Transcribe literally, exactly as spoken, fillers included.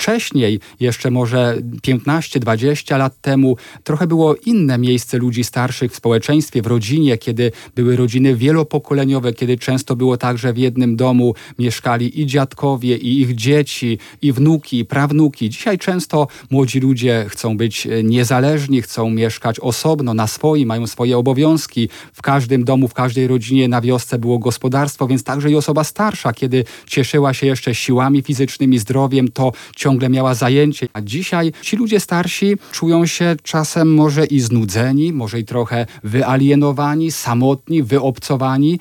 wcześniej, jeszcze może piętnaście dwadzieścia lat temu, trochę było inne miejsce ludzi starszych w społeczeństwie, w rodzinie, kiedy były rodziny wielopokoleniowe, kiedy często było tak, że w jednym domu mieszkali i dziadkowie, i ich dzieci, i wnuki, i prawnuki. Dzisiaj często młodzi ludzie chcą być niezależni, chcą mieszkać osobno, na swoim, mają swoje obowiązki. W każdym domu, w każdej rodzinie na wiosce było gospodarstwo, więc także i osoba starsza, kiedy cieszyła się jeszcze siłami fizycznymi, zdrowiem, to ciągle miała zajęcie. A dzisiaj ci ludzie starsi czują się czasem może i znudzeni, może i trochę wyalienowani, samotni, wyobcowani